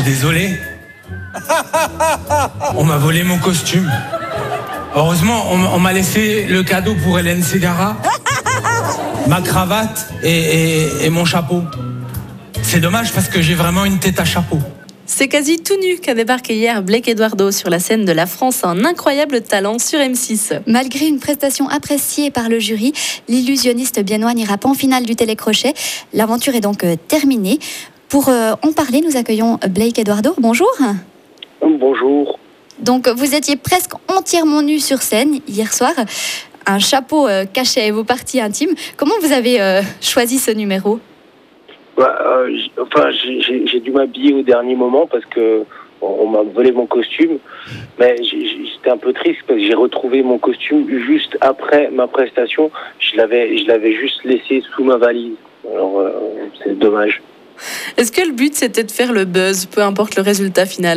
désolé. On m'a volé mon costume. Heureusement, on m'a laissé le cadeau pour Hélène Ségara, ma cravate et mon chapeau. C'est dommage parce que j'ai vraiment une tête à chapeau. C'est quasi tout nu qu'a débarqué hier Blake Eduardo sur la scène de La France, un incroyable talent sur M6. Malgré une prestation appréciée par le jury, l'illusionniste biennois n'ira pas en finale du télécrochet. L'aventure est donc terminée. Pour en parler, nous accueillons Blake Eduardo. Bonjour. Bonjour. Donc, vous étiez presque entièrement nu sur scène hier soir. Un chapeau cachait vos parties intimes. Comment vous avez choisi ce numéro ? J'ai dû m'habiller au dernier moment parce que on m'a volé mon costume. Mais j'étais un peu triste parce que j'ai retrouvé mon costume juste après ma prestation. Je l'avais juste laissé sous ma valise. Alors, c'est dommage. Est-ce que le but, c'était de faire le buzz, peu importe le résultat final ?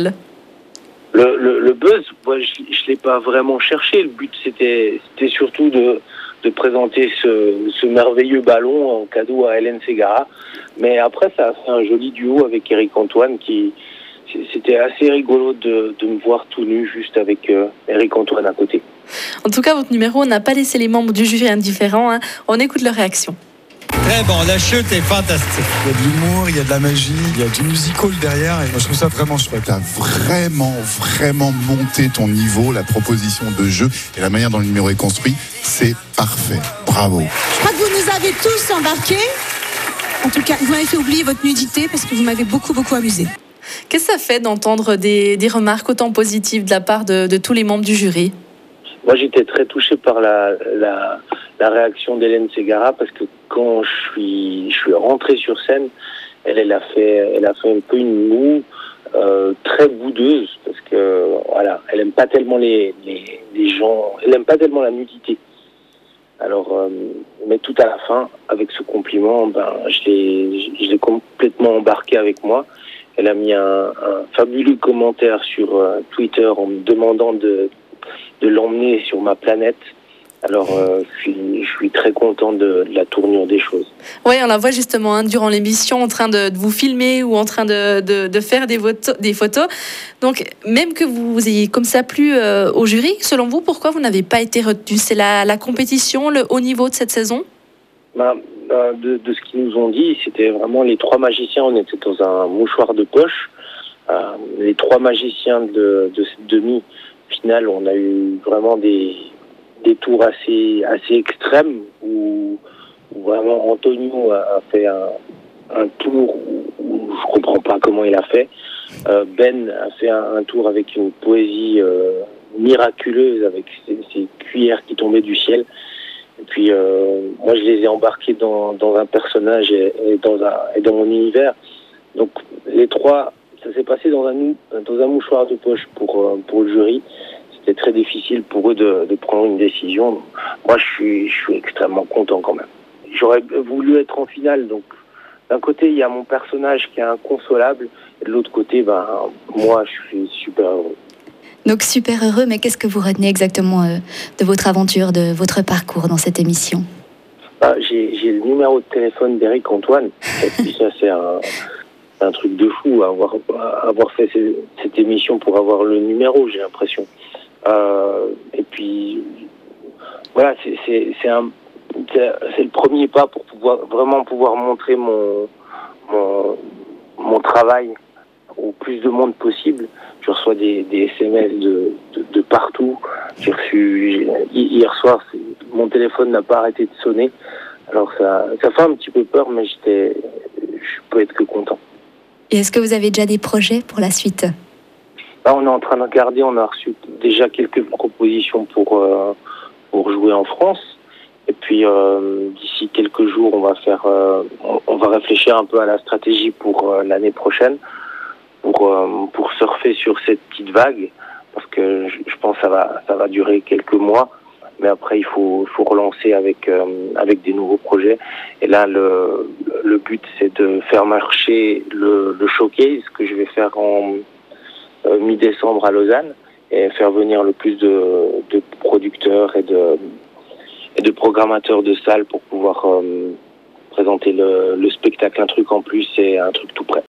Le buzz, moi, je ne l'ai pas vraiment cherché. Le but, c'était surtout de présenter ce merveilleux ballon en cadeau à Hélène Ségara. Mais après, ça a fait un joli duo avec Éric Antoine. C'était assez rigolo de me voir tout nu juste avec Éric Antoine à côté. En tout cas, votre numéro n'a pas laissé les membres du jury indifférents. On écoute leur réaction. Très bon, la chute est fantastique. Il y a de l'humour, il y a de la magie, il y a du musical derrière. Et moi, je trouve ça vraiment chouette. Tu as vraiment monté ton niveau, la proposition de jeu et la manière dont le numéro est construit. C'est parfait. Bravo. Je crois que vous nous avez tous embarqués. En tout cas, vous m'avez fait oublier votre nudité parce que vous m'avez beaucoup amusé. Qu'est-ce que ça fait d'entendre des remarques autant positives de la part de tous les membres du jury ? Moi, j'étais très touché par la réaction d'Hélène Ségara parce que quand je suis rentré sur scène, elle a fait un peu une moue très boudeuse parce que voilà, elle aime pas tellement les gens, elle aime pas tellement la nudité. Alors, mais tout à la fin, avec ce compliment, je l'ai complètement embarqué avec moi. Elle a mis un fabuleux commentaire sur Twitter en me demandant de l'emmener sur ma planète. Alors, je suis très content de la tournure des choses. Oui, on la voit justement durant l'émission en train de vous filmer ou en train de faire des photos. Donc, même que vous ayez comme ça plu au jury, selon vous, pourquoi vous n'avez pas été retenu ? C'est la compétition, le haut niveau de cette saison ? De ce qu'ils nous ont dit, c'était vraiment les trois magiciens. On était dans un mouchoir de poche. Les trois magiciens de cette demi-finale, on a eu vraiment des tours assez extrêmes où vraiment Antonio a fait un tour où je comprends pas comment il a fait. Ben a fait un tour avec une poésie miraculeuse avec ses cuillères qui tombaient du ciel. Et puis moi je les ai embarqués dans un personnage et dans mon univers. Donc les trois, ça s'est passé dans un mouchoir de poche pour le jury. C'était très difficile pour eux de prendre une décision. Moi, je suis extrêmement content quand même. J'aurais voulu être en finale. Donc, d'un côté, il y a mon personnage qui est inconsolable. Et de l'autre côté, moi, je suis super heureux. Donc, super heureux, mais qu'est-ce que vous retenez exactement de votre aventure, de votre parcours dans cette émission ? J'ai le numéro de téléphone d'Éric Antoine. Et puis ça, c'est un truc de fou, avoir fait cette émission pour avoir le numéro, j'ai l'impression. Et puis voilà, c'est le premier pas pour pouvoir montrer mon travail au plus de monde possible. Je reçois des SMS de partout. J'ai reçu hier soir, mon téléphone n'a pas arrêté de sonner. Alors ça fait un petit peu peur, mais je peux être que content. Et est-ce que vous avez déjà des projets pour la suite ? Là, on est en train de regarder, on a reçu déjà quelques propositions pour jouer en France. Et puis, d'ici quelques jours, on va réfléchir un peu à la stratégie pour l'année prochaine, pour surfer sur cette petite vague, parce que je pense que ça va durer quelques mois. Mais après, il faut relancer avec des nouveaux projets. Et là, le but, c'est de faire marcher le showcase que je vais faire en mi-décembre à Lausanne et faire venir le plus de producteurs et de programmateurs de salles pour pouvoir présenter le spectacle Un truc en plus et Un truc tout prêt.